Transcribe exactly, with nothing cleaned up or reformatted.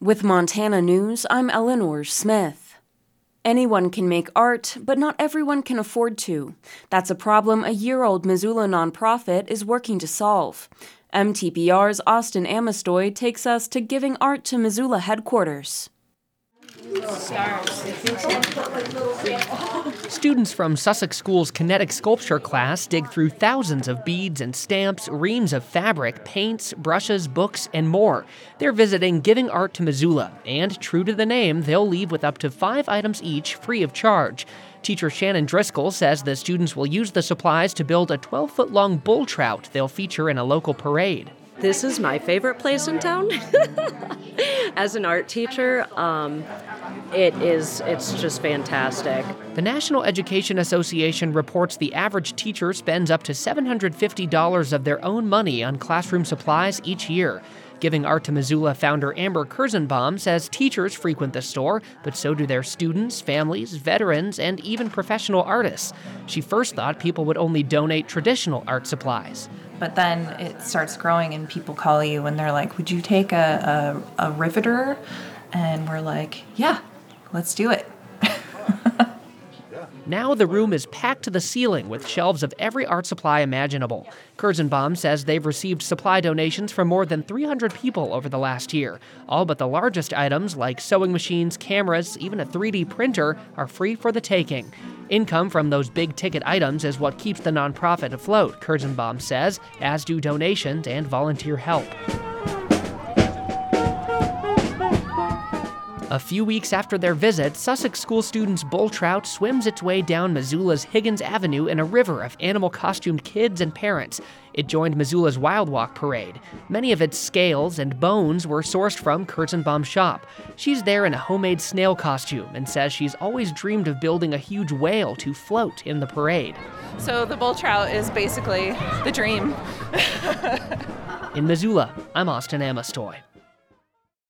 With Montana News, I'm Eleanor Smith. Anyone can make art, but not everyone can afford to. That's a problem a year-old Missoula nonprofit is working to solve. M T P R's Austin Amestoy takes us to Giving Art to Missoula headquarters. Students from Sussex School's kinetic sculpture class dig through thousands of beads and stamps, reams of fabric, paints, brushes, books, and more. They're visiting Giving Art to Missoula, and true to the name, they'll leave with up to five items each free of charge. Teacher Shannon Driscoll says the students will use the supplies to build a twelve-foot-long bull trout they'll feature in a local parade. This is my favorite place in town. As an art teacher, um, it is, it's just fantastic. The National Education Association reports the average teacher spends up to seven hundred fifty dollars of their own money on classroom supplies each year. Giving Art to Missoula founder Amber Kurzenbaum says teachers frequent the store, but so do their students, families, veterans, and even professional artists. She first thought people would only donate traditional art supplies. But then it starts growing and people call you and they're like, would you take a, a, a riveter? And we're like, yeah, let's do it. Now the room is packed to the ceiling with shelves of every art supply imaginable. Kurzenbaum says they've received supply donations from more than three hundred people over the last year. All but the largest items, like sewing machines, cameras, even a three D printer, are free for the taking. Income from those big-ticket items is what keeps the nonprofit afloat, Kurzenbaum says, as do donations and volunteer help. A few weeks after their visit, Sussex School students' bull trout swims its way down Missoula's Higgins Avenue in a river of animal-costumed kids and parents. It joined Missoula's Wild Walk parade. Many of its scales and bones were sourced from Kurzenbaum's shop. She's there in a homemade snail costume and says she's always dreamed of building a huge whale to float in the parade. So the bull trout is basically the dream. In Missoula, I'm Austin Amestoy.